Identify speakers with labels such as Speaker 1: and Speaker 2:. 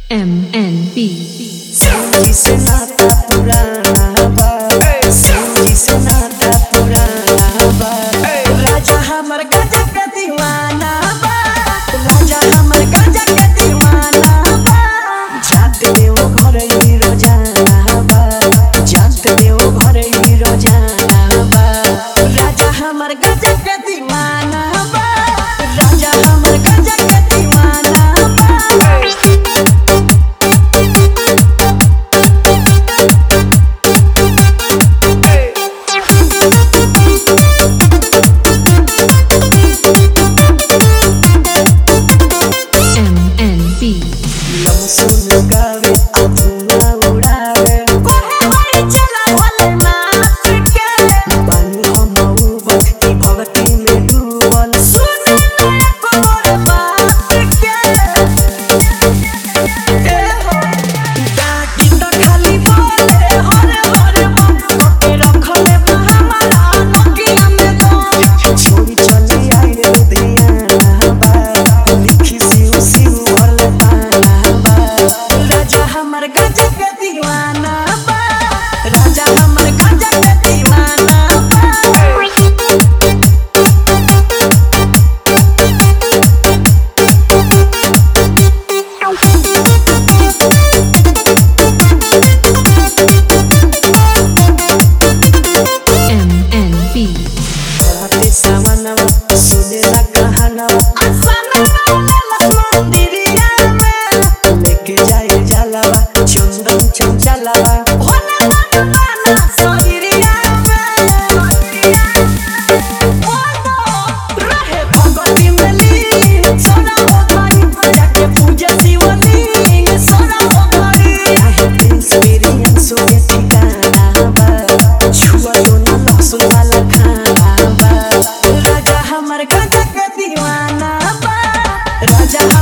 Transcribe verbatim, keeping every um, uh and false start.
Speaker 1: M N B
Speaker 2: संगी से नाता पुराना बा, संगी से नाता पुराना बा। राजा हमर गजा के दीवाना बा, राजा हमर गजा के दीवाना बा। जात देव घर ही रोजाना बा, जात देव घर ही रोजाना बा। राजा हमर गजा के दीवाना बा, राजा हमर गजा के दीवाना बा। सुन गावे धुआं उड़ावे कोहे होई चला भले नाच के पानी हम भक्ति भक्ति में डूबल सुन एको मोर बात के ए हो डाकी तो खाली बोले हरे हरे बम के रखले हमारा नोकिया में दम छोड़ी चली आई लुधियाना बा लिखी सिउ सिउ भरले राजा हमर गजा के दीवाना बा, राजा हमर गजा के दीवाना बा।
Speaker 1: M N B
Speaker 2: राते सावनवा सुने ला कहानवा आसनवा मंदिरिया में लेके जाए जलवा चंदन चंचलवा भोला बाबा सोनिरिया में ओनो रहे भगवती मिली सोना भगवानी जाके पूजा शिवलिंग सोना भगवानी आहे एक्सपीरियंस हो ठिकाना बा छुआ तो ना लहसुन वाला खाना बा। राजा हमर गजा के दीवाना बा, राजा